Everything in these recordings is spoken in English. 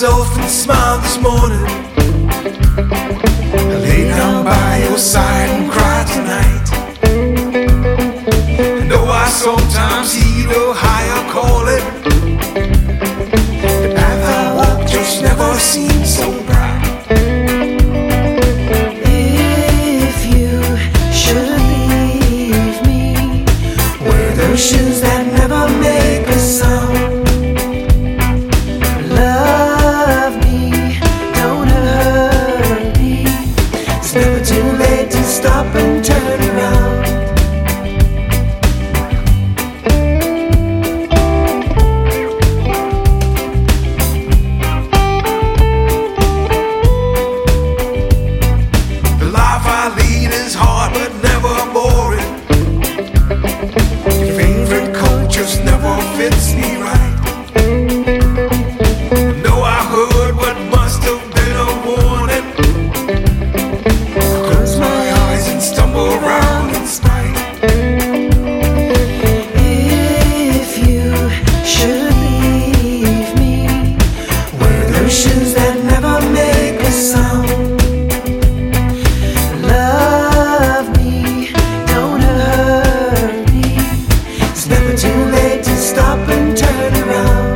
myself and smiled this morning. I lay down by your side and cried tonight. And though I sometimes heed a higher calling, the path I walk just never seemed so bright. If you should leave me, wear those shoes that never make a sound. Love me, don't hurt me. It's never too late to stop and turn around. The life I lead is hard but never boring. Your favorite coat just never fits me right. Know I heard what must have been a warning. I close my eyes and stumble around in spite. If you should leave me, wear those shoes that never make a sound. Love me, don't hurt me. It's never too late to stop and turn around.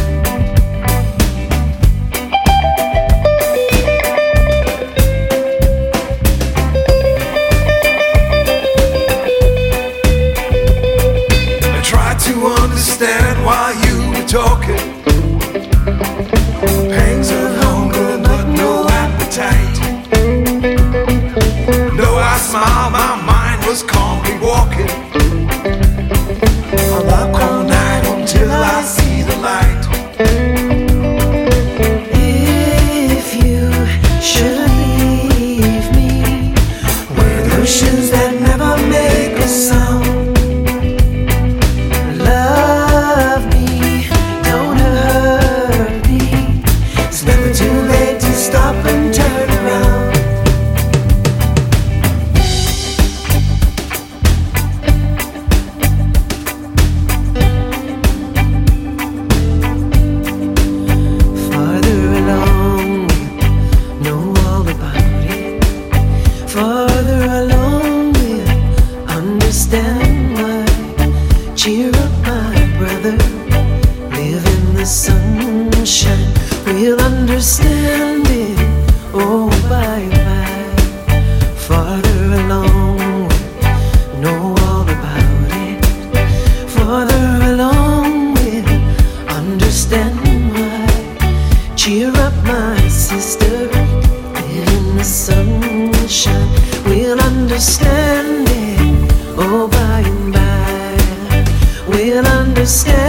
I tried to understand why you were talking. Pangs of hunger but no appetite. Though I smiled, my mind was calmly walking. I walk all night until I see the light. If you should leave me, wear those shoes that never make a sound. Love me, don't hurt me. It's never too late to stop and turn around. Farther along, know all about it. Farther along, we'll understand why. Cheer up, my brother, live in the sunshine. We'll understand it, oh, bye bye. Farther along, we'll know all about it. Farther along, we'll understand why. Cheer up, my sister, live in the sunshine. We'll understand it, oh, by and by. We'll understand.